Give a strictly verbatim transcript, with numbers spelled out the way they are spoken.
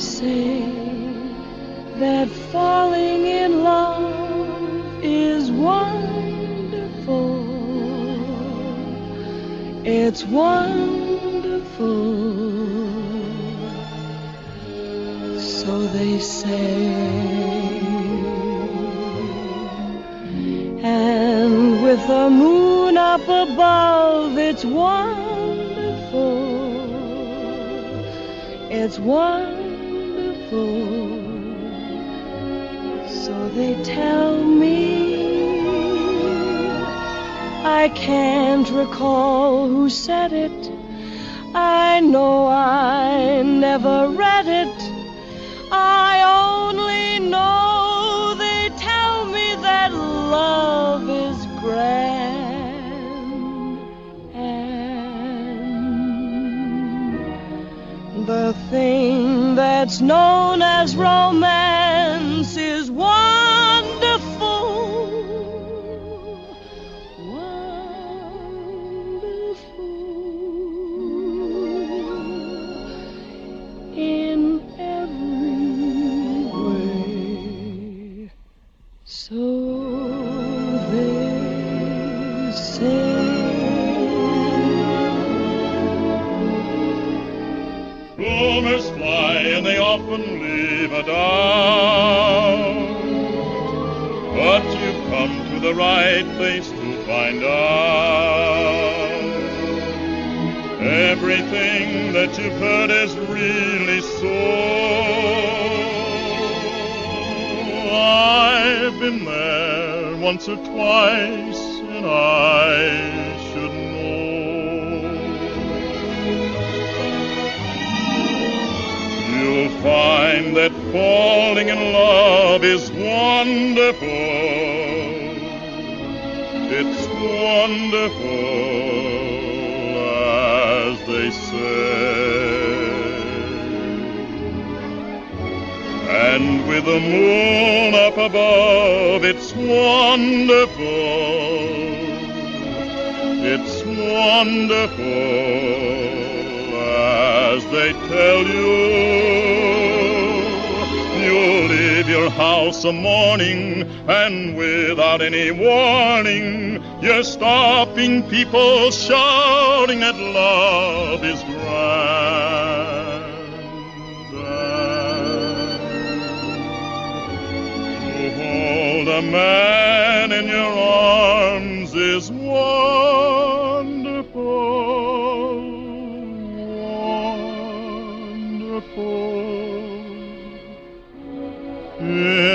say that falling in love is wonderful. It's wonderful. So they say. And with the moon up above, it's wonderful. It's wonderful. So they tell me. I can't recall who said it. I know I never read it. I only know they tell me that love is grand, and the thing that's known as romance is wonderful, wonderful in every way. So they say. Rumors fly and they often leave a doubt, but you've come to the right place to find out. Everything that you've heard is really so. I've been there once or twice, and I should know. You'll find that falling in love is wonderful. It's wonderful, as they say. And with the moon up above, it's wonderful. It's wonderful, as they tell you. You leave your house a morning, and without any warning, you're stopping people shouting that love is grand. To hold a man in your arms is wonderful, wonderful. Yeah.